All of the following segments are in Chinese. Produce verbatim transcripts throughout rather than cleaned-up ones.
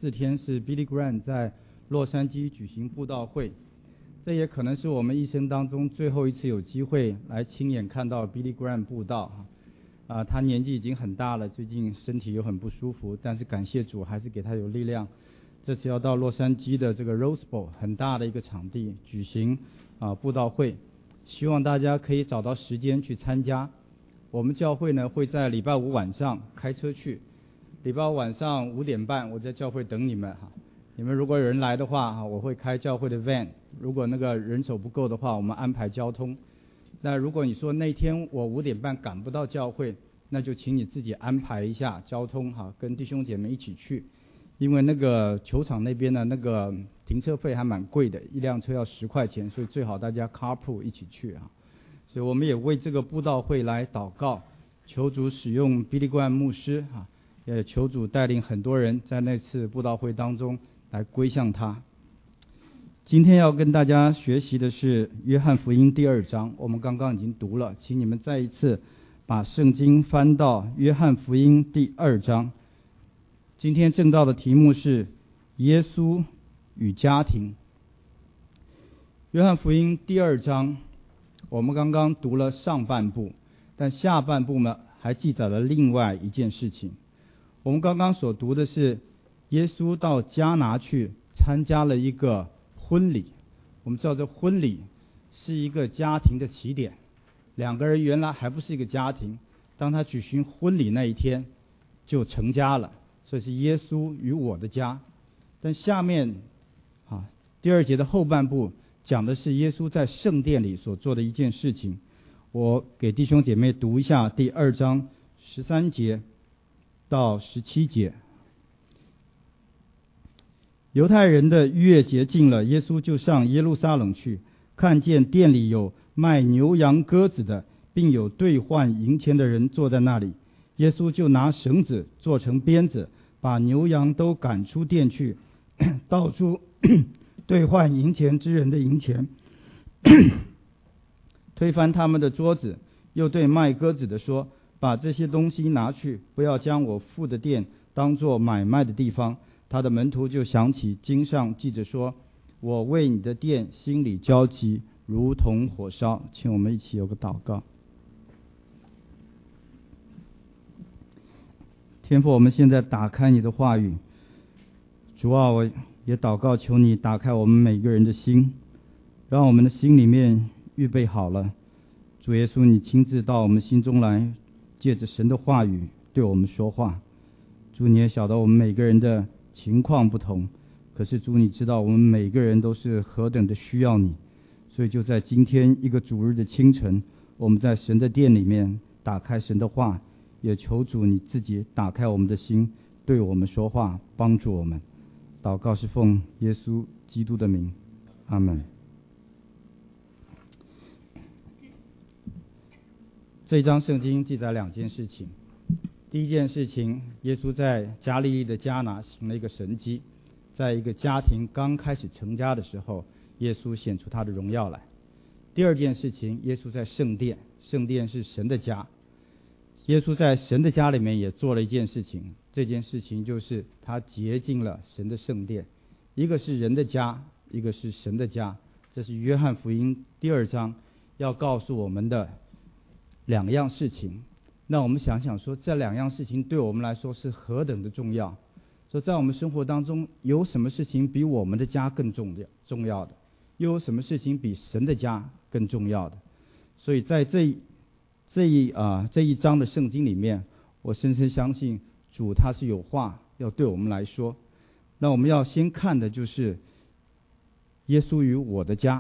四天是 Billy Graham 在洛杉矶举行布道会，这也可能是我们一生当中最后一次有机会来亲眼看到 Billy Graham 布道啊，他年纪已经很大了，最近身体又很不舒服，但是感谢主还是给他有力量。这次要到洛杉矶的这个 Rose Bowl 很大的一个场地举行啊布道会，希望大家可以找到时间去参加。我们教会呢会在礼拜五晚上开车去，礼拜五晚上五点半我在教会等你们哈。你们如果有人来的话，我会开教会的 van， 如果那个人手不够的话，我们安排交通。那如果你说那天我五点半赶不到教会，那就请你自己安排一下交通哈，跟弟兄姐妹一起去。因为那个球场那边的那个停车费还蛮贵的，一辆车要十块钱，所以最好大家 carpool 一起去啊。所以我们也为这个布道会来祷告，求主使用 Billy Graham 牧师啊，也求主带领很多人在那次布道会当中来归向他。今天要跟大家学习的是约翰福音第二章，我们刚刚已经读了，请你们再一次把圣经翻到约翰福音第二章。今天正道的题目是耶稣与家庭。约翰福音第二章我们刚刚读了上半部，但下半部呢还记载了另外一件事情。我们刚刚所读的是耶稣到迦拿去参加了一个婚礼，我们知道这婚礼是一个家庭的起点，两个人原来还不是一个家庭，当他举行婚礼那一天就成家了，这是耶稣与我的家。但下面啊第二节的后半部讲的是耶稣在圣殿里所做的一件事情。我给弟兄姐妹读一下第二章十三节到十七节。犹太人的逾越节近了，耶稣就上耶路撒冷去，看见店里有卖牛羊鸽子的，并有兑换银钱的人坐在那里。耶稣就拿绳子做成鞭子，把牛羊都赶出店去，倒出兑换银钱之人的银钱，推翻他们的桌子，又对卖鸽子的说：把这些东西拿去，不要将我父的店当作买卖的地方。他的门徒就想起经上记着说：我为你的店心里焦急，如同火烧。请我们一起有个祷告。天父，我们现在打开你的话语，主啊，我也祷告求你打开我们每个人的心，让我们的心里面预备好了。主耶稣，你亲自到我们心中来，借着神的话语对我们说话。主，你也晓得我们每个人的情况不同，可是主，你知道我们每个人都是何等的需要你，所以就在今天一个主日的清晨，我们在神的殿里面打开神的话，也求主你自己打开我们的心，对我们说话，帮助我们。祷告是奉耶稣基督的名，阿们。这一章圣经记载两件事情。第一件事情，耶稣在加利利的迦拿行了一个神迹，在一个家庭刚开始成家的时候，耶稣显出他的荣耀来。第二件事情，耶稣在圣殿，圣殿是神的家，耶稣在神的家里面也做了一件事情，这件事情就是他洁净了神的圣殿。一个是人的家，一个是神的家，这是约翰福音第二章要告诉我们的两样事情。那我们想想说，这两样事情对我们来说是何等的重要。说在我们生活当中，有什么事情比我们的家更重要重要的，又有什么事情比神的家更重要的。所以在这一这一啊、呃、这一章的圣经里面，我深深相信主他是有话要对我们来说。那我们要先看的就是耶稣与我的家。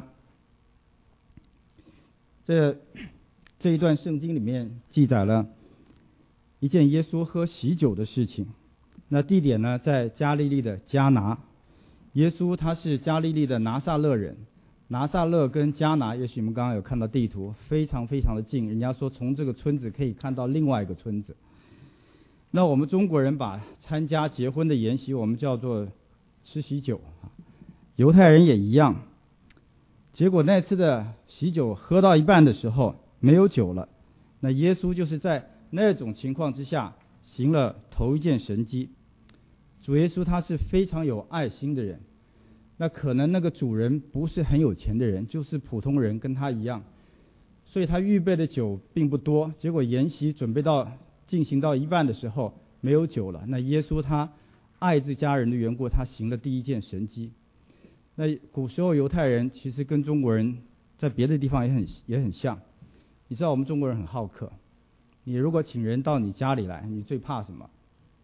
这这一段圣经里面记载了一件耶稣喝喜酒的事情。那地点呢，在加利利的迦拿。耶稣他是加利利的拿撒勒人，拿撒勒跟迦拿，也许你们刚刚有看到地图，非常非常的近，人家说从这个村子可以看到另外一个村子。那我们中国人把参加结婚的筵席我们叫做吃喜酒，犹太人也一样。结果那次的喜酒喝到一半的时候没有酒了，那耶稣就是在那种情况之下行了头一件神迹。 主耶稣他是非常有爱心的人，那可能那个主人不是很有钱的人，就是普通人，跟他一样，所以他预备的酒并不多，结果筵席准备到进行到一半的时候没有酒了。那耶稣他爱这家人的缘故，他行了第一件神迹。那古时候犹太人其实跟中国人在别的地方也很也很像，你知道我们中国人很好客，你如果请人到你家里来，你最怕什么？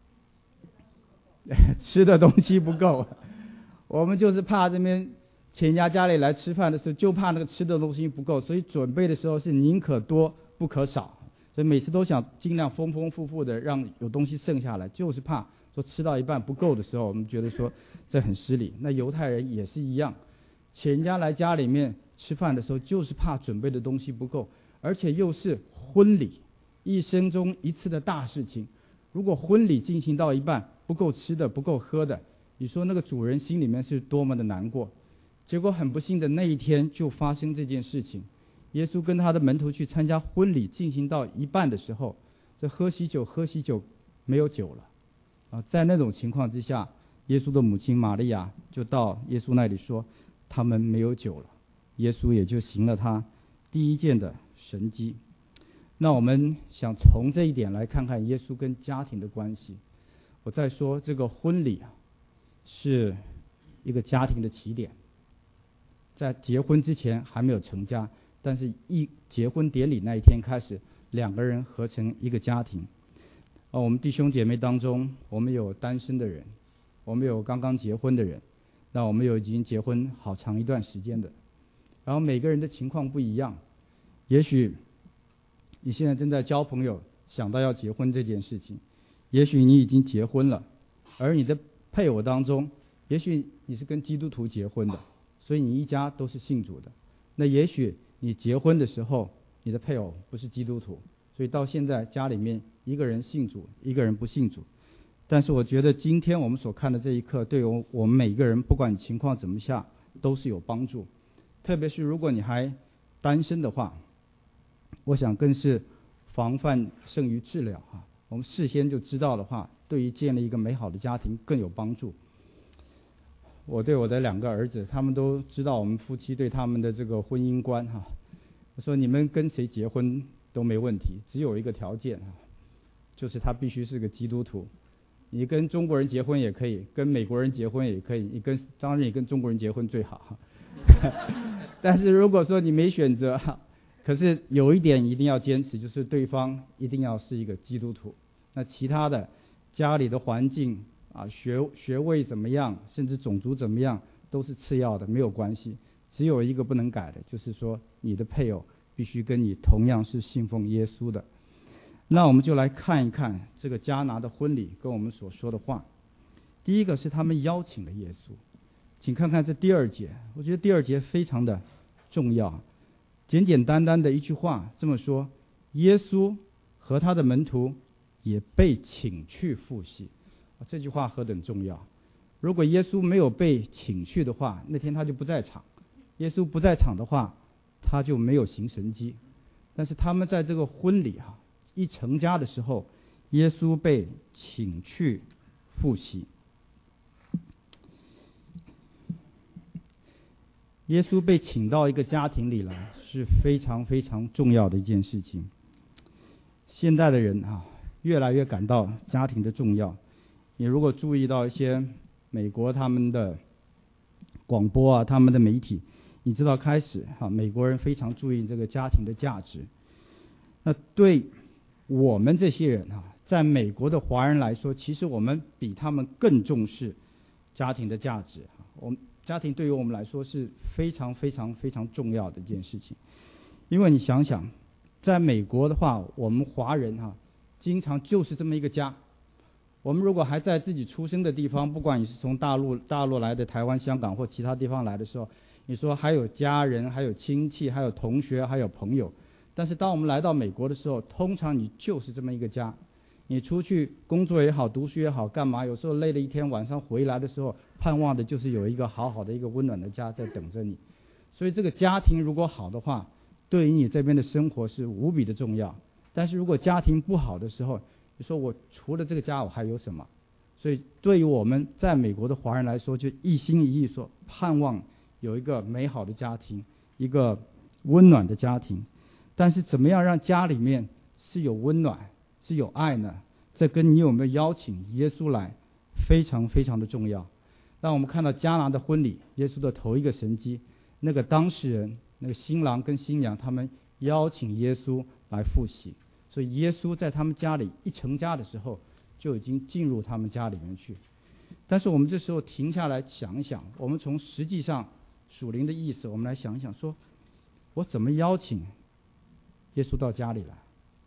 吃的东西不够。我们就是怕这边请人家家里来吃饭的时候，就怕那个吃的东西不够，所以准备的时候是宁可多不可少，所以每次都想尽量丰丰富富的让有东西剩下来，就是怕说吃到一半不够的时候，我们觉得说这很失礼。那犹太人也是一样，请人家来家里面吃饭的时候，就是怕准备的东西不够，而且又是婚礼，一生中一次的大事情，如果婚礼进行到一半不够吃的不够喝的，你说那个主人心里面是多么的难过。结果很不幸的那一天就发生这件事情，耶稣跟他的门徒去参加婚礼，进行到一半的时候，这喝喜酒喝喜酒没有酒了啊！在那种情况之下，耶稣的母亲玛利亚就到耶稣那里说他们没有酒了，耶稣也就行了他第一件的神迹。那我们想从这一点来看看耶稣跟家庭的关系。我再说这个婚礼啊，是一个家庭的起点，在结婚之前还没有成家，但是一结婚典礼那一天开始，两个人合成一个家庭。啊，我们弟兄姐妹当中，我们有单身的人，我们有刚刚结婚的人，那我们有已经结婚好长一段时间的，然后每个人的情况不一样。也许你现在正在交朋友，想到要结婚这件事情，也许你已经结婚了，而你的配偶当中，也许你是跟基督徒结婚的，所以你一家都是信主的。那也许你结婚的时候，你的配偶不是基督徒，所以到现在家里面一个人信主，一个人不信主。但是我觉得今天我们所看的这一课，对我我们每一个人，不管情况怎么下，都是有帮助。特别是如果你还单身的话，我想更是防范胜于治疗啊。我们事先就知道的话，对于建立一个美好的家庭更有帮助。我对我的两个儿子，他们都知道我们夫妻对他们的这个婚姻观哈。我说你们跟谁结婚都没问题，只有一个条件啊，就是他必须是个基督徒。你跟中国人结婚也可以，跟美国人结婚也可以，你跟当然你跟中国人结婚最好。但是如果说你没选择，可是有一点一定要坚持，就是对方一定要是一个基督徒。那其他的家里的环境啊，学学位怎么样，甚至种族怎么样，都是次要的，没有关系。只有一个不能改的，就是说你的配偶必须跟你同样是信奉耶稣的。那我们就来看一看这个迦拿的婚礼跟我们所说的话。第一个是他们邀请了耶稣，请看看这第二节，我觉得第二节非常的重要。简简单单的一句话这么说，耶稣和他的门徒也被请去赴席。这句话何等重要！如果耶稣没有被请去的话，那天他就不在场。耶稣不在场的话，他就没有行神迹。但是他们在这个婚礼啊，一成家的时候，耶稣被请去赴席。耶稣被请到一个家庭里来，是非常非常重要的一件事情。现代的人啊，越来越感到家庭的重要。你如果注意到一些美国他们的广播啊，他们的媒体，你知道开始哈、啊，美国人非常注意这个家庭的价值。那对我们这些人啊，在美国的华人来说，其实我们比他们更重视家庭的价值。我们家庭对于我们来说是非常非常非常重要的一件事情。因为你想想，在美国的话，我们华人哈、啊，经常就是这么一个家。我们如果还在自己出生的地方，不管你是从大陆大陆来的、台湾、香港或其他地方来的时候，你说还有家人、还有亲戚、还有同学、还有朋友。但是当我们来到美国的时候，通常你就是这么一个家。你出去工作也好，读书也好，干嘛？有时候累了一天，晚上回来的时候，盼望的就是有一个好好的一个温暖的家在等着你。所以这个家庭如果好的话，对于你这边的生活是无比的重要。但是如果家庭不好的时候，你说我除了这个家我还有什么？ 所以对于我们在美国的华人来说，就一心一意说盼望有一个美好的家庭，一个温暖的家庭。但是怎么样让家里面是有温暖是有爱呢？这跟你有没有邀请耶稣来非常非常的重要。当我们看到迦拿的婚礼，耶稣的头一个神迹，那个当事人那个新郎跟新娘他们邀请耶稣来赴喜，所以耶稣在他们家里一成家的时候就已经进入他们家里面去。但是我们这时候停下来想一想，我们从实际上属灵的意思，我们来想一想，说我怎么邀请耶稣到家里来？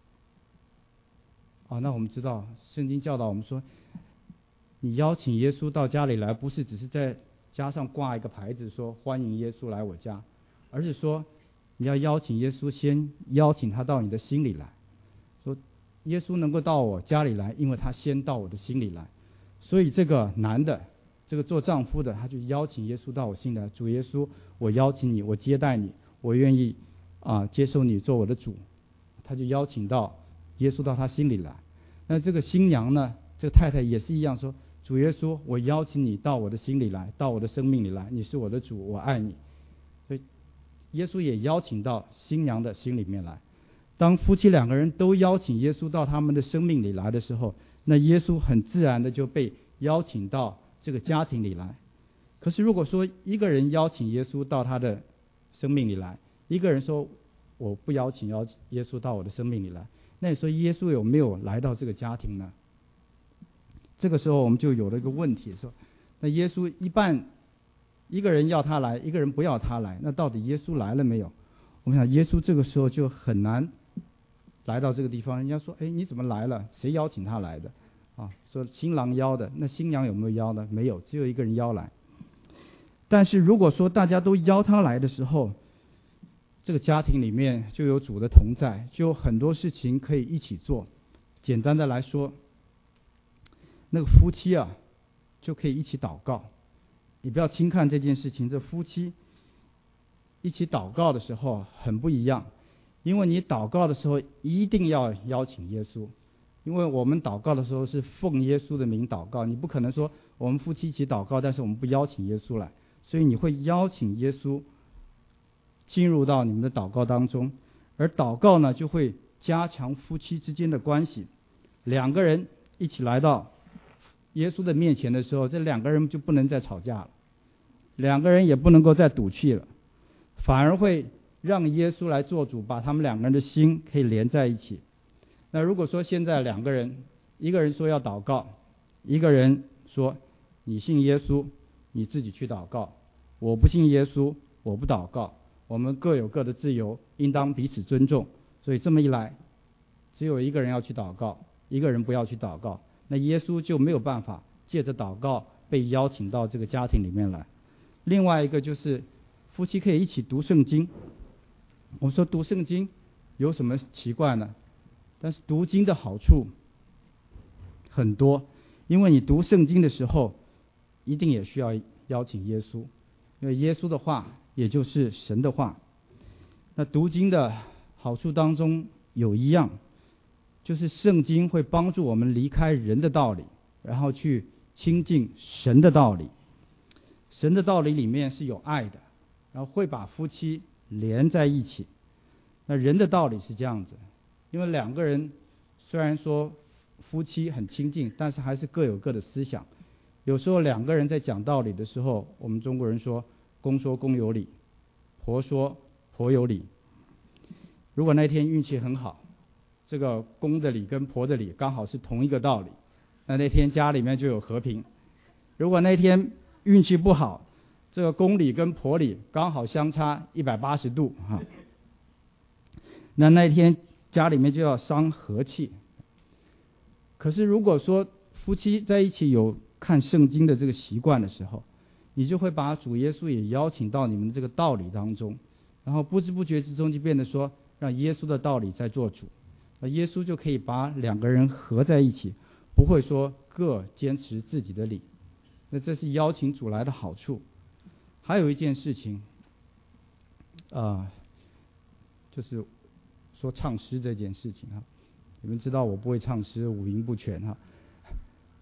哦，那我们知道圣经教导我们说，你邀请耶稣到家里来，不是只是在家上挂一个牌子说欢迎耶稣来我家，而是说你要邀请耶稣，先邀请他到你的心里来。说耶稣能够到我家里来，因为他先到我的心里来。所以这个男的，这个做丈夫的，他就邀请耶稣到我心里来。主耶稣，我邀请你，我接待你，我愿意啊接受你做我的主。他就邀请到耶稣到他心里来。那这个新娘呢，这个太太也是一样说，主耶稣，我邀请你到我的心里来，到我的生命里来，你是我的主，我爱你。所以耶稣也邀请到新娘的心里面来。当夫妻两个人都邀请耶稣到他们的生命里来的时候，那耶稣很自然的就被邀请到这个家庭里来。可是如果说一个人邀请耶稣到他的生命里来，一个人说我不邀请邀耶稣到我的生命里来，那你说耶稣有没有来到这个家庭呢？这个时候我们就有了一个问题，说那耶稣一半一个人要他来，一个人不要他来，那到底耶稣来了没有？我们想耶稣这个时候就很难来到这个地方。人家说，哎，你怎么来了？谁邀请他来的？啊，说新郎邀的，那新娘有没有邀呢？没有，只有一个人邀来。但是如果说大家都邀他来的时候，这个家庭里面就有主的同在，就有很多事情可以一起做。简单的来说，那个夫妻啊就可以一起祷告。你不要轻看这件事情，这夫妻一起祷告的时候很不一样，因为你祷告的时候一定要邀请耶稣，因为我们祷告的时候是奉耶稣的名祷告，你不可能说我们夫妻一起祷告，但是我们不邀请耶稣来，所以你会邀请耶稣进入到你们的祷告当中。而祷告呢，就会加强夫妻之间的关系。两个人一起来到耶稣的面前的时候，这两个人就不能再吵架了，两个人也不能够再赌气了，反而会让耶稣来做主，把他们两个人的心可以连在一起。那如果说现在两个人，一个人说要祷告，一个人说你信耶稣你自己去祷告，我不信耶稣我不祷告，我们各有各的自由，应当彼此尊重。所以这么一来，只有一个人要去祷告，一个人不要去祷告，那耶稣就没有办法借着祷告被邀请到这个家庭里面来。另外一个就是夫妻可以一起读圣经。我们说读圣经有什么奇怪呢？但是读经的好处很多，因为你读圣经的时候一定也需要邀请耶稣，因为耶稣的话也就是神的话。那读经的好处当中有一样，就是圣经会帮助我们离开人的道理，然后去亲近神的道理。神的道理里面是有爱的，然后会把夫妻连在一起。那人的道理是这样子，因为两个人虽然说夫妻很亲近，但是还是各有各的思想。有时候两个人在讲道理的时候，我们中国人说公说公有理，婆说婆有理。如果那天运气很好，这个公的理跟婆的理刚好是同一个道理，那那天家里面就有和平。如果那天运气不好，这个公理跟婆理刚好相差一百八十度哈，那那天家里面就要伤和气。可是如果说夫妻在一起有看圣经的这个习惯的时候，你就会把主耶稣也邀请到你们这个道理当中，然后不知不觉之中就变得说让耶稣的道理在做主，那耶稣就可以把两个人合在一起，不会说各坚持自己的理。那这是邀请主来的好处。还有一件事情啊、呃，就是说唱诗这件事情哈。你们知道我不会唱诗，五音不全哈。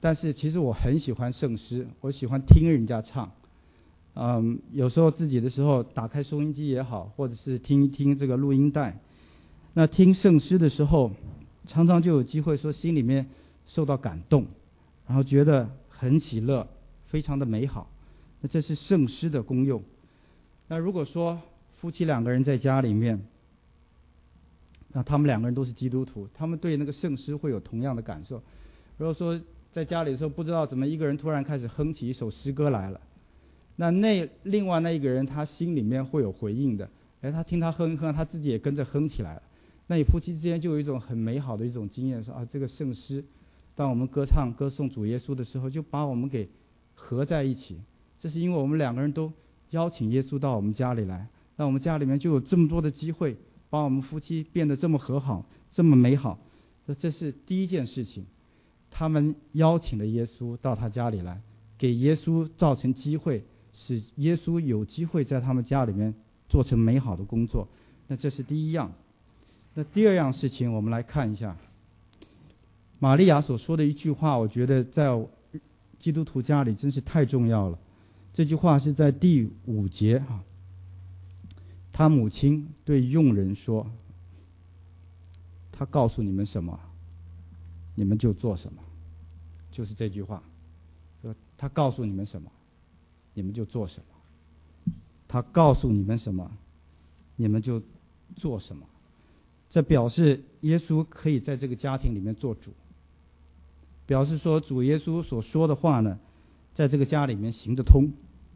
但是其实我很喜欢圣诗，我喜欢听人家唱。嗯，有时候自己的时候打开收音机也好，或者是听一听这个录音带。那听圣诗的时候，常常就有机会说心里面受到感动，然后觉得很喜乐，非常的美好。那这是圣诗的功用。那如果说夫妻两个人在家里面，那他们两个人都是基督徒，他们对那个圣诗会有同样的感受。如果说在家里的时候不知道怎么一个人突然开始哼起一首诗歌来了，那那另外那一个人他心里面会有回应的，哎，他听他哼一哼，他自己也跟着哼起来了。那你夫妻之间就有一种很美好的一种经验，说啊，这个圣诗，当我们歌唱歌颂主耶稣的时候，就把我们给合在一起。这是因为我们两个人都邀请耶稣到我们家里来，那我们家里面就有这么多的机会，把我们夫妻变得这么和好，这么美好。这是第一件事情，他们邀请了耶稣到他家里来，给耶稣造成机会，使耶稣有机会在他们家里面做成美好的工作。那这是第一样。那第二样事情，我们来看一下玛利亚所说的一句话，我觉得在基督徒家里真是太重要了。这句话是在第五节啊，他母亲对佣人说，他告诉你们什么，你们就做什么，就是这句话。他告诉你们什么，你们就做什么。他告诉你们什么，你们就做什么。这表示耶稣可以在这个家庭里面做主，表示说主耶稣所说的话呢，在这个家里面行得通。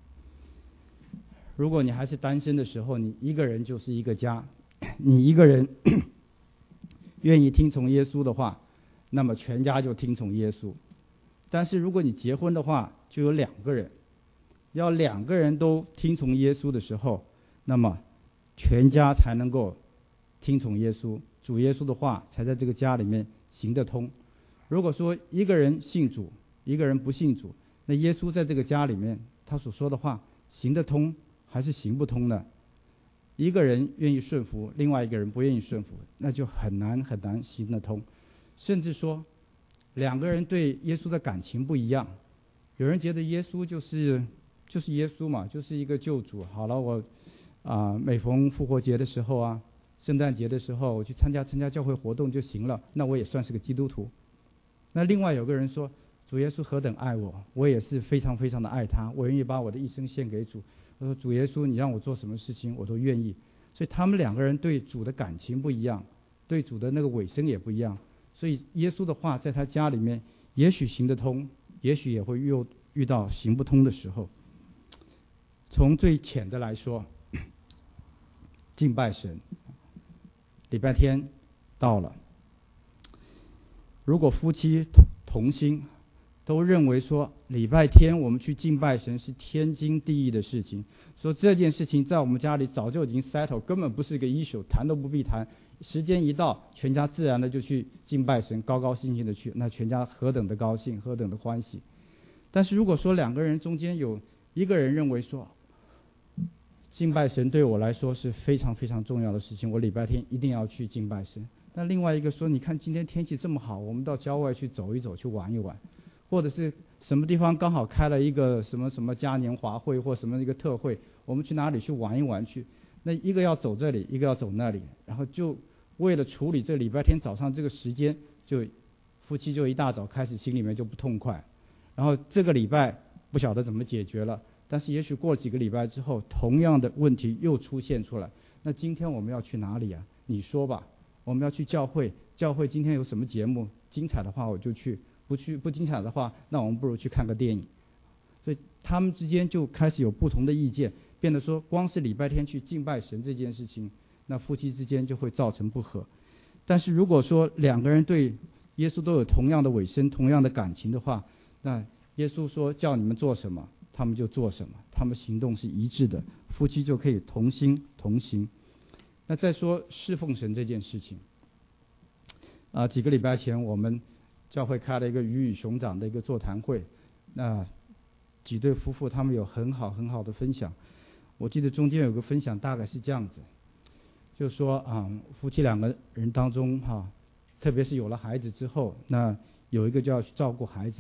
如果你还是单身的时候，你一个人就是一个家，你一个人愿意听从耶稣的话，那么全家就听从耶稣。但是如果你结婚的话，就有两个人，要两个人都听从耶稣的时候，那么全家才能够听从耶稣，主耶稣的话才在这个家里面行得通。如果说一个人信主，一个人不信主，那耶稣在这个家里面他所说的话行得通还是行不通呢？一个人愿意顺服，另外一个人不愿意顺服，那就很难很难行得通。甚至说两个人对耶稣的感情不一样，有人觉得耶稣就是就是耶稣嘛，就是一个救主。好了，我啊、呃、每逢复活节的时候啊，圣诞节的时候，我去参加参加教会活动就行了，那我也算是个基督徒。那另外有个人说，主耶稣何等爱我，我也是非常非常的爱他，我愿意把我的一生献给主。他说主耶稣，你让我做什么事情我都愿意。所以他们两个人对主的感情不一样，对主的那个尾声也不一样。所以耶稣的话在他家里面也许行得通，也许也会遇遇到行不通的时候。从最浅的来说，敬拜神，礼拜天到了，如果夫妻同心都认为说礼拜天我们去敬拜神是天经地义的事情，说这件事情在我们家里早就已经 settle， 根本不是一个 issue， 谈都不必谈，时间一到全家自然的就去敬拜神，高高兴兴的去，那全家何等的高兴，何等的欢喜。但是如果说两个人中间有一个人认为说敬拜神对我来说是非常非常重要的事情，我礼拜天一定要去敬拜神，但另外一个说你看今天天气这么好，我们到郊外去走一走，去玩一玩，或者是什么地方刚好开了一个什么什么嘉年华会或什么一个特会，我们去哪里去玩一玩去，那一个要走这里，一个要走那里，然后就为了处理这礼拜天早上这个时间，就夫妻就一大早开始心里面就不痛快，然后这个礼拜不晓得怎么解决了，但是也许过几个礼拜之后，同样的问题又出现出来，那今天我们要去哪里啊？你说吧，我们要去教会，教会今天有什么节目，精彩的话我就去，不去不精彩的话，那我们不如去看个电影。所以他们之间就开始有不同的意见，变得说光是礼拜天去敬拜神这件事情，那夫妻之间就会造成不和。但是如果说两个人对耶稣都有同样的委身，同样的感情的话，那耶稣说叫你们做什么，他们就做什么，他们行动是一致的，夫妻就可以同心同行。那再说侍奉神这件事情，啊，几个礼拜前我们教会开了一个鱼与熊掌的一个座谈会，那几对夫妇他们有很好很好的分享。我记得中间有个分享大概是这样子，就是说啊，夫妻两个人当中哈、啊，特别是有了孩子之后，那有一个就要去照顾孩子，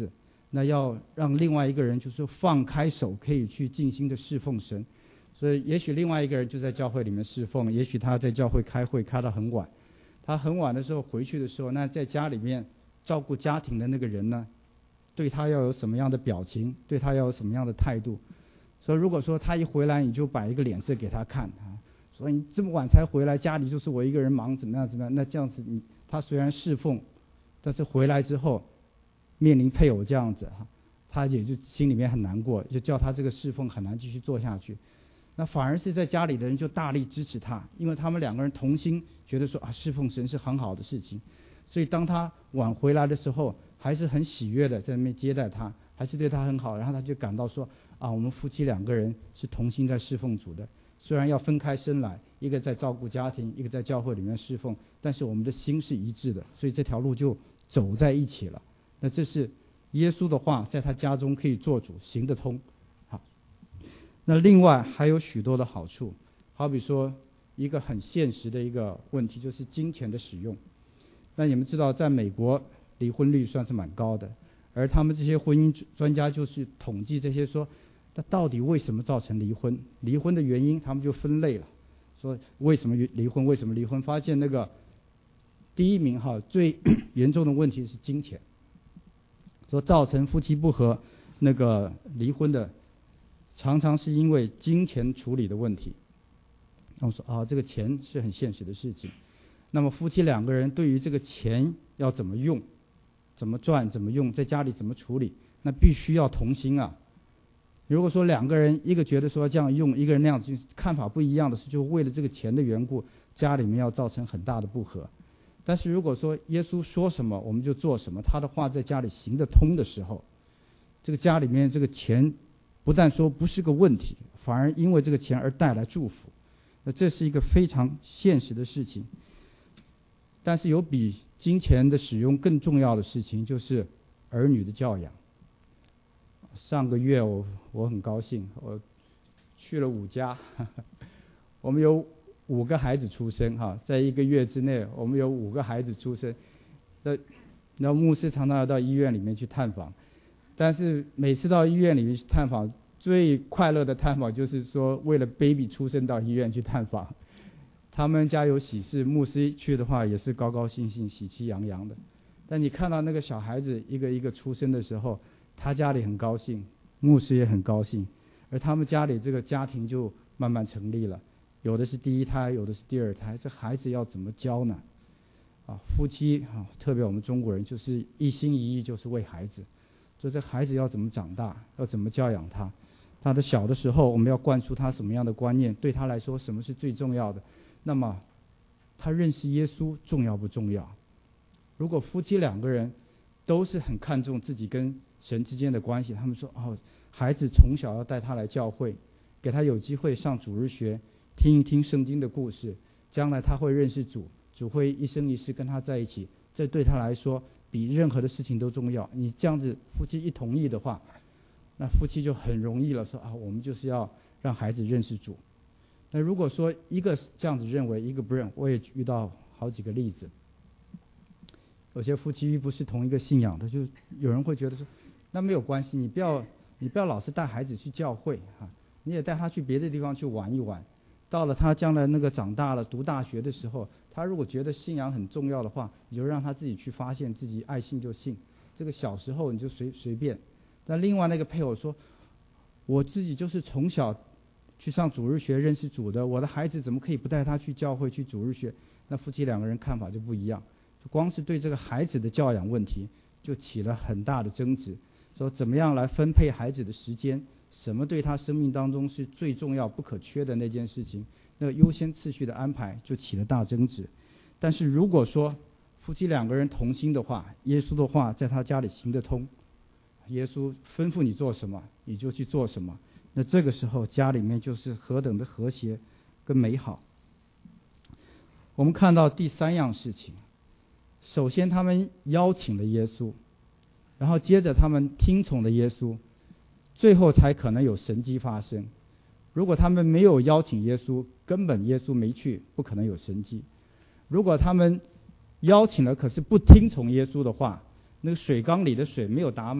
那要让另外一个人就是放开手，可以去尽心的侍奉神。所以也许另外一个人就在教会里面侍奉，也许他在教会开会开到很晚，他很晚的时候回去的时候，那在家里面照顾家庭的那个人呢，对他要有什么样的表情，对他要有什么样的态度。所以如果说他一回来你就摆一个脸色给他看啊，说你这么晚才回来，家里就是我一个人忙，怎么样怎么样，那这样子你他虽然侍奉，但是回来之后面临配偶这样子哈，他也就心里面很难过，就叫他这个侍奉很难继续做下去。那反而是在家里的人就大力支持他，因为他们两个人同心，觉得说啊侍奉神是很好的事情，所以当他晚回来的时候，还是很喜悦的在那边接待他，还是对他很好，然后他就感到说啊我们夫妻两个人是同心在侍奉主的，虽然要分开身来，一个在照顾家庭，一个在教会里面侍奉，但是我们的心是一致的，所以这条路就走在一起了。那这是耶稣的话在他家中可以做主，行得通。好，那另外还有许多的好处，好比说一个很现实的一个问题，就是金钱的使用。那你们知道在美国离婚率算是蛮高的，而他们这些婚姻专家就是统计这些说，那到底为什么造成离婚，离婚的原因他们就分类了，说为什么离婚为什么离婚，发现那个第一名哈最严重的问题是金钱，说造成夫妻不和那个离婚的常常是因为金钱处理的问题。那我说啊，这个钱是很现实的事情，那么夫妻两个人对于这个钱要怎么用，怎么赚怎么用，在家里怎么处理，那必须要同心啊。如果说两个人一个觉得说这样用，一个人那样子看法不一样的是，就为了这个钱的缘故，家里面要造成很大的不和。但是如果说耶稣说什么我们就做什么，他的话在家里行得通的时候，这个家里面这个钱不但说不是个问题，反而因为这个钱而带来祝福。那这是一个非常现实的事情。但是有比金钱的使用更重要的事情，就是儿女的教养。上个月我我很高兴，我去了五家，呵呵我们有五个孩子出生哈，在一个月之内我们有五个孩子出生。那那牧师常常要到医院里面去探访，但是每次到医院里面去探访，最快乐的探访就是说为了 baby 出生到医院去探访。他们家有喜事，牧师去的话也是高高兴兴喜气洋洋的。但你看到那个小孩子一个一个出生的时候，他家里很高兴，牧师也很高兴，而他们家里这个家庭就慢慢成立了。有的是第一胎，有的是第二胎，这孩子要怎么教呢？啊，夫妻啊，特别我们中国人就是一心一意就是为孩子，所以这孩子要怎么长大，要怎么教养他。他的小的时候我们要灌输他什么样的观念，对他来说什么是最重要的。那么他认识耶稣重要不重要？如果夫妻两个人都是很看重自己跟神之间的关系，他们说哦，孩子从小要带他来教会，给他有机会上主日学，听一听圣经的故事，将来他会认识主，主会一生一世跟他在一起，这对他来说比任何的事情都重要。你这样子夫妻一同意的话，那夫妻就很容易了，说啊我们就是要让孩子认识主。那如果说一个这样子认为，一个不认，我也遇到好几个例子。有些夫妻不是同一个信仰的，就有人会觉得说，那没有关系，你不要你不要老是带孩子去教会啊，你也带他去别的地方去玩一玩。到了他将来那个长大了读大学的时候，他如果觉得信仰很重要的话，你就让他自己去发现，自己爱信就信。这个小时候你就随随便。但另外那个配偶说，我自己就是从小去上主日学认识主的，我的孩子怎么可以不带他去教会去主日学？那夫妻两个人看法就不一样，就光是对这个孩子的教养问题就起了很大的争执，说怎么样来分配孩子的时间，什么对他生命当中是最重要不可缺的那件事情，那个优先次序的安排就起了大争执。但是如果说夫妻两个人同心的话，耶稣的话在他家里行得通，耶稣吩咐你做什么你就去做什么，那这个时候家里面就是何等的和谐跟美好。我们看到第三样事情，首先他们邀请了耶稣，然后接着他们听从了耶稣，最后才可能有神迹发生。如果他们没有邀请耶稣，根本耶稣没去，不可能有神迹。如果他们邀请了可是不听从耶稣的话，那个水缸里的水没有打满，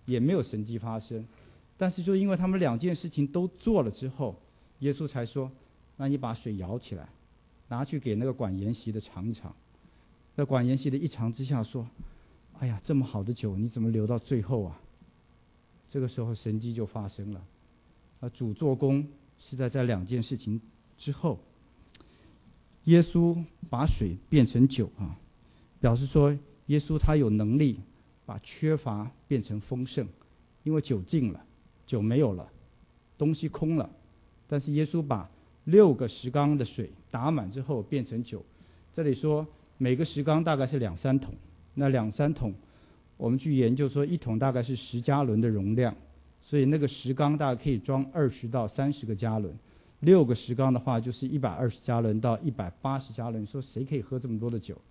也没有神迹发生。但是就因为他们两件事情都做了之后，耶稣才说，那你把水舀起来，拿去给那个管筵席的尝一尝。那管筵席的一尝之下说，哎呀，这么好的酒你怎么留到最后啊？这个时候神迹就发生了。啊，主做工是在这两件事情之后。耶稣把水变成酒啊，表示说耶稣他有能力把缺乏变成丰盛。因为酒尽了，酒没有了，东西空了，但是耶稣把六个石缸的水打满之后变成酒。这里说每个石缸大概是两三桶，那两三桶我们去研究说一桶大概是十加仑的容量，所以那个石缸大概可以装二十到三十个加仑。六个石缸的话就是一百二十加仑到一百八十加仑，说谁可以喝这么多的酒？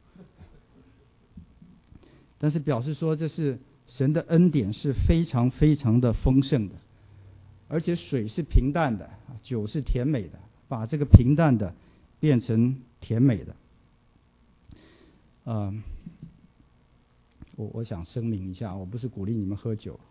但是表示说这是神的恩典是非常非常的丰盛的，而且水是平淡的，酒是甜美的，把这个平淡的变成甜美的。呃，我我想声明一下，我不是鼓励你们喝酒。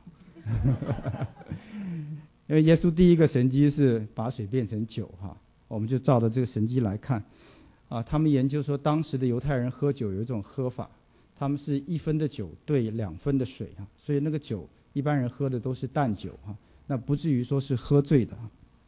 因为耶稣第一个神迹是把水变成酒哈，我们就照着这个神迹来看啊。他们研究说，当时的犹太人喝酒有一种喝法，他们是一分的酒兑两分的水啊，所以那个酒一般人喝的都是淡酒哈，那不至于说是喝醉的。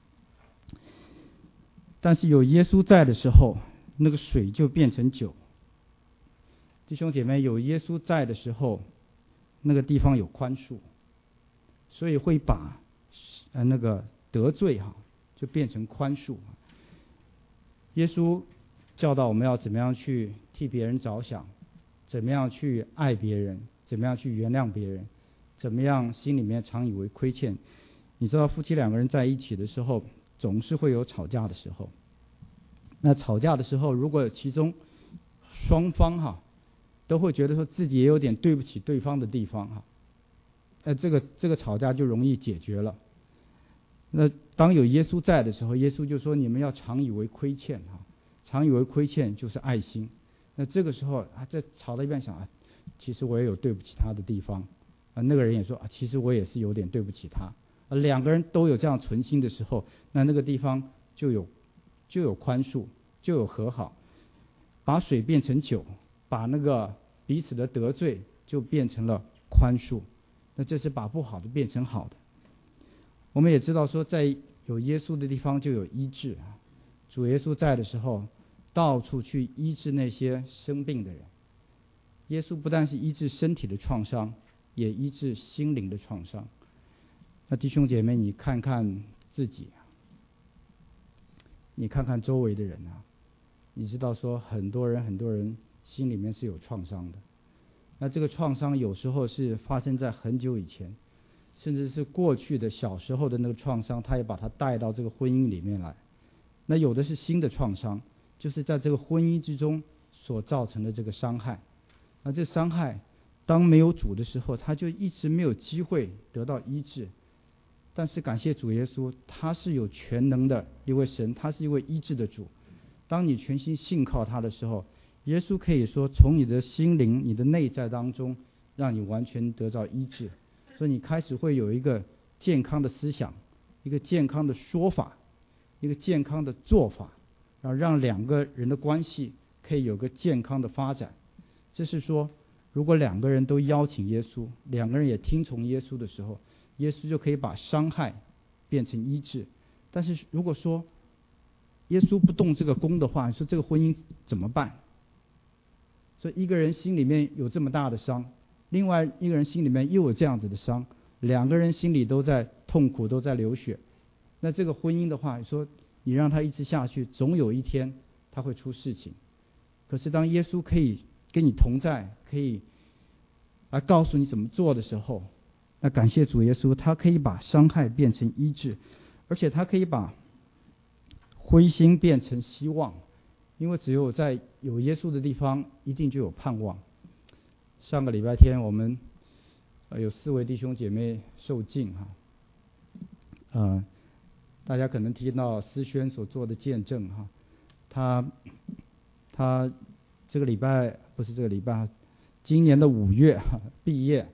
但是有耶稣在的时候，那个水就变成酒。弟兄姐妹，有耶稣在的时候，那个地方有宽恕，所以会把呃那个得罪哈就变成宽恕。耶稣教导我们要怎么样去替别人着想，怎么样去爱别人，怎么样去原谅别人，怎么样心里面常以为亏欠。你知道夫妻两个人在一起的时候总是会有吵架的时候，那吵架的时候如果其中双方哈都会觉得说自己也有点对不起对方的地方哈，那这个这个吵架就容易解决了。那当有耶稣在的时候，耶稣就说你们要常以为亏欠哈，常以为亏欠就是爱心。那这个时候啊，这吵到一半想啊，其实我也有对不起他的地方啊，那个人也说啊，其实我也是有点对不起他啊，两个人都有这样存心的时候，那那个地方就有就有宽恕，就有和好。把水变成酒，把那个彼此的得罪就变成了宽恕，那这是把不好的变成好的。我们也知道说，在有耶稣的地方就有医治啊。主耶稣在的时候，到处去医治那些生病的人。耶稣不但是医治身体的创伤，也医治心灵的创伤。那弟兄姐妹，你看看自己啊，你看看周围的人啊，你知道说很多人很多人心里面是有创伤的。那这个创伤有时候是发生在很久以前，甚至是过去的小时候的那个创伤，他也把它带到这个婚姻里面来。那有的是新的创伤，就是在这个婚姻之中所造成的这个伤害。那这伤害当没有主的时候，他就一直没有机会得到医治。但是感谢主耶稣，他是有全能的一位神，他是一位医治的主。当你全心信靠他的时候，耶稣可以说从你的心灵你的内在当中让你完全得到医治。所以你开始会有一个健康的思想，一个健康的说法，一个健康的做法，然后让两个人的关系可以有个健康的发展。这是说如果两个人都邀请耶稣，两个人也听从耶稣的时候，耶稣就可以把伤害变成医治。但是如果说耶稣不动这个功的话，说这个婚姻怎么办？所以一个人心里面有这么大的伤，另外一个人心里面又有这样子的伤，两个人心里都在痛苦，都在流血。那这个婚姻的话，说你让他一直下去，总有一天他会出事情。可是当耶稣可以跟你同在，可以来告诉你怎么做的时候，那感谢主耶稣，他可以把伤害变成医治，而且他可以把灰心变成希望。因为只有在有耶稣的地方，一定就有盼望。上个礼拜天我们呃有四位弟兄姐妹受浸哈，呃，大家可能听到思轩所做的见证哈，他他这个礼拜不是这个礼拜，今年的五月哈毕业，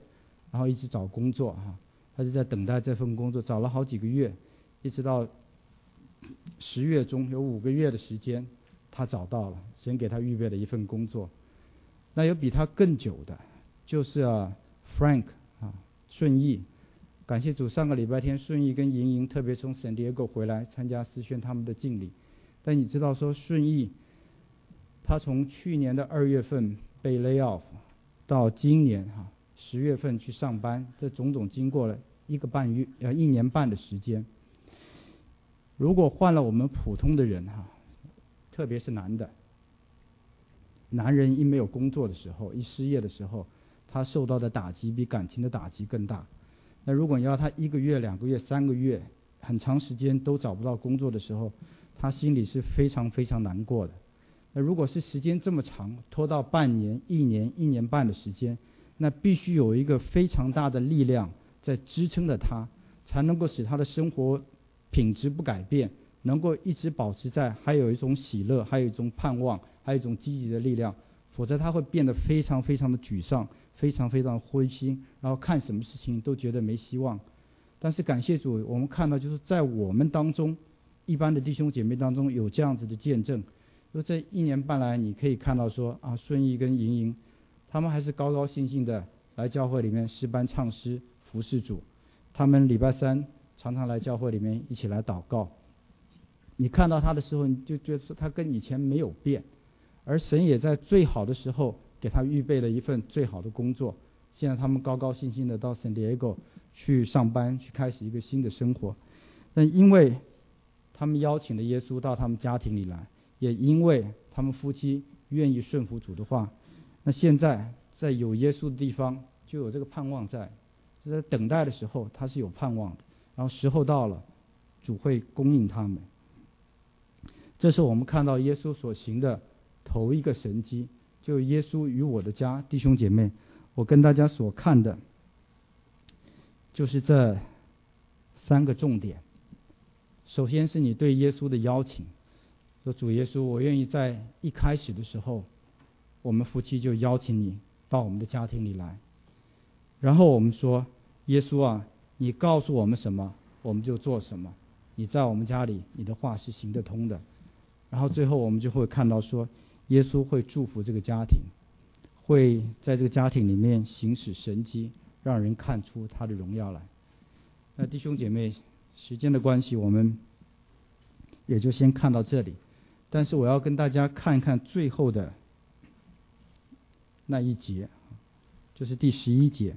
然后一直找工作哈，他就在等待这份工作，找了好几个月，一直到十月中有五个月的时间，他找到了神给他预备的一份工作。那有比他更久的，就是啊 Frank 啊顺义，感谢主，上个礼拜天顺义跟莹莹特别从圣地亚哥回来参加思宣他们的敬礼。但你知道说顺义，他从去年的二月份被 lay off， 到今年哈、啊、十月份去上班，这种种经过了一个半月呃一年半的时间。如果换了我们普通的人哈、啊，特别是男的，男人一没有工作的时候，一失业的时候，他受到的打击比感情的打击更大。那如果你要他一个月、两个月、三个月，很长时间都找不到工作的时候，他心里是非常非常难过的。那如果是时间这么长，拖到半年、一年、一年半的时间，那必须有一个非常大的力量在支撑着他，才能够使他的生活品质不改变，能够一直保持在还有一种喜乐，还有一种盼望，还有一种积极的力量。否则他会变得非常非常的沮丧，非常非常的灰心，然后看什么事情都觉得没希望。但是感谢主，我们看到就是在我们当中，一般的弟兄姐妹当中有这样子的见证。说这一年半来，你可以看到说啊，顺义跟莹莹，他们还是高高兴兴的来教会里面诗班唱诗服侍主。他们礼拜三常常来教会里面一起来祷告。你看到他的时候，你就觉得说他跟以前没有变，而神也在最好的时候给他预备了一份最好的工作。现在他们高高兴兴的到圣地亚哥去上班，去开始一个新的生活。但因为他们邀请了耶稣到他们家庭里来，也因为他们夫妻愿意顺服主的话，那现在在有耶稣的地方就有这个盼望在。就在等待的时候他是有盼望的，然后时候到了，主会供应他们。这是我们看到耶稣所行的头一个神迹，就耶稣与我的家。弟兄姐妹，我跟大家所看的就是这三个重点。首先是你对耶稣的邀请，说主耶稣，我愿意在一开始的时候，我们夫妻就邀请你到我们的家庭里来。然后我们说，耶稣啊，你告诉我们什么，我们就做什么。你在我们家里，你的话是行得通的。然后最后我们就会看到说，耶稣会祝福这个家庭，会在这个家庭里面行使神迹，让人看出他的荣耀来。那弟兄姐妹，时间的关系，我们也就先看到这里。但是我要跟大家看一看最后的那一节，就是第十一节。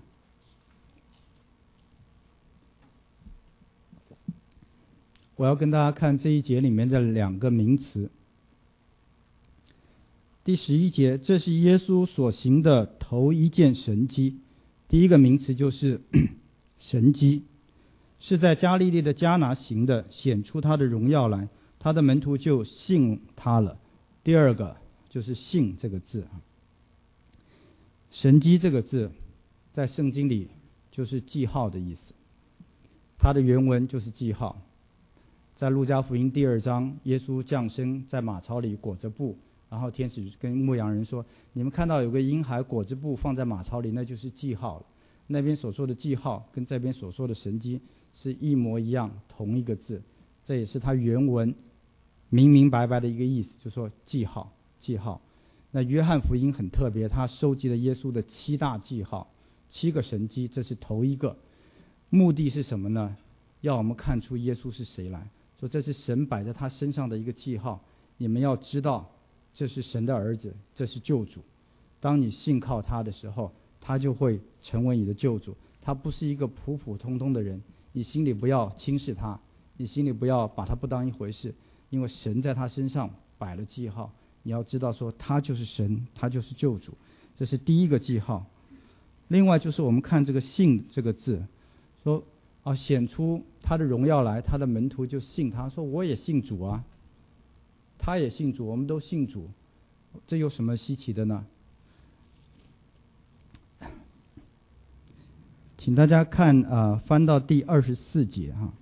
我要跟大家看这一节里面的两个名词。第十一节，这是耶稣所行的头一件神迹。第一个名词就是神迹，是在加利利的迦拿行的，显出他的荣耀来，他的门徒就信他了。第二个就是信这个字。神迹这个字在圣经里就是记号的意思，它的原文就是记号。在路加福音第二章，耶稣降生在马槽里裹着布，然后天使跟牧羊人说，你们看到有个婴孩裹着布放在马槽里，那就是记号了。那边所说的记号跟这边所说的神迹是一模一样，同一个字。这也是它原文明明白白的一个意思，就是说记号记号。那约翰福音很特别，他收集了耶稣的七大记号，七个神迹，这是头一个。目的是什么呢？要我们看出耶稣是谁来，说这是神摆在他身上的一个记号，你们要知道这是神的儿子，这是救主。当你信靠他的时候，他就会成为你的救主。他不是一个普普通通的人，你心里不要轻视他，你心里不要把他不当一回事，因为神在他身上摆了记号，你要知道说他就是神，他就是救主。这是第一个记号。另外就是我们看这个信这个字，说啊，显出他的荣耀来，他的门徒就信他，说我也信主啊，他也信主，我们都信主，这有什么稀奇的呢？请大家看啊、呃，翻到第二十四节哈。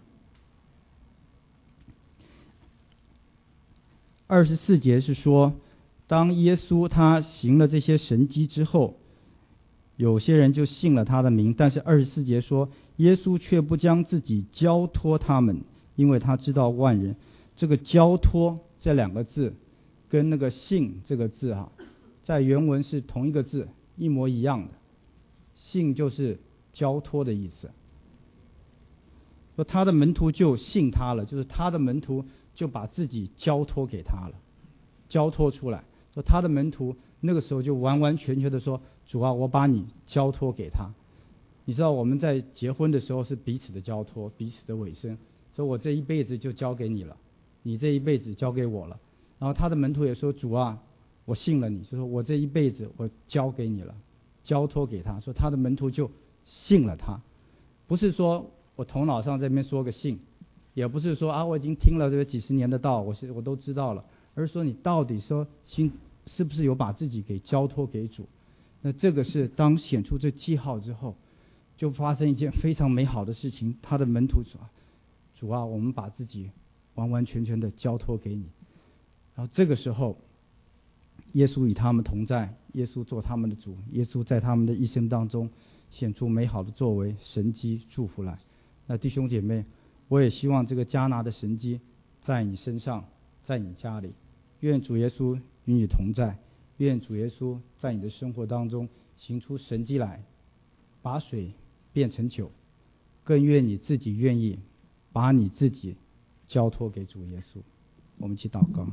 二十四节是说，当耶稣他行了这些神迹之后， 有些人就信了他的名。但是二十四节说，耶稣却不将自己交托他们，因为他知道万人。这个交托这两个字跟那个信这个字哈、啊，在原文是同一个字，一模一样的。信就是交托的意思。说他的门徒就信他了，就是他的门徒就把自己交托给他了，交托出来。说他的门徒那个时候就完完全全的说，主啊，我把你交托给他。你知道我们在结婚的时候是彼此的交托，彼此的委身，说我这一辈子就交给你了，你这一辈子交给我了。然后他的门徒也说，主啊，我信了你，就说我这一辈子我交给你了，交托给他。说他的门徒就信了他，不是说我头脑上这边说个信，也不是说啊我已经听了这个几十年的道，我我都知道了，而是说你到底说心是不是有把自己给交托给主。那这个是当显出这记号之后，就发生一件非常美好的事情。他的门徒说，主啊，我们把自己完完全全的交托给你。然后这个时候耶稣与他们同在，耶稣做他们的主，耶稣在他们的一生当中显出美好的作为，神迹祝福来。那弟兄姐妹，我也希望这个迦拿的神迹在你身上，在你家里。愿主耶稣与你同在，愿主耶稣在你的生活当中行出神迹来，把水变成酒。更愿你自己愿意把你自己交托给主耶稣。我们一起祷告。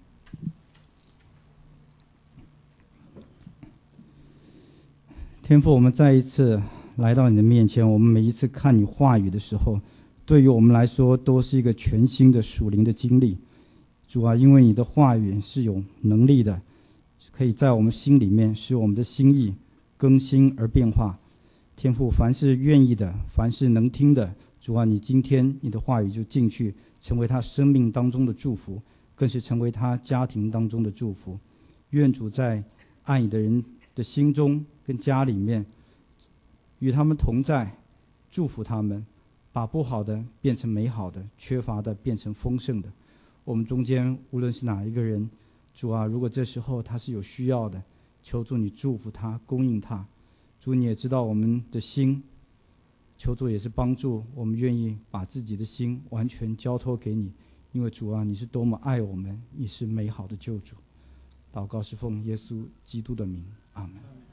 天父，我们再一次来到你的面前，我们每一次看你话语的时候，对于我们来说都是一个全新的属灵的经历。主啊，因为你的话语是有能力的，可以在我们心里面使我们的心意更新而变化。天父，凡是愿意的，凡是能听的，主啊，你今天你的话语就进去，成为他生命当中的祝福，更是成为他家庭当中的祝福。愿主在爱你的人的心中跟家里面与他们同在，祝福他们，把不好的变成美好的，缺乏的变成丰盛的。我们中间无论是哪一个人，主啊，如果这时候他是有需要的，求主你祝福他，供应他。主，你也知道我们的心，求主也是帮助我们，愿意把自己的心完全交托给你。因为主啊，你是多么爱我们，你是美好的救主。祷告是奉耶稣基督的名，阿们。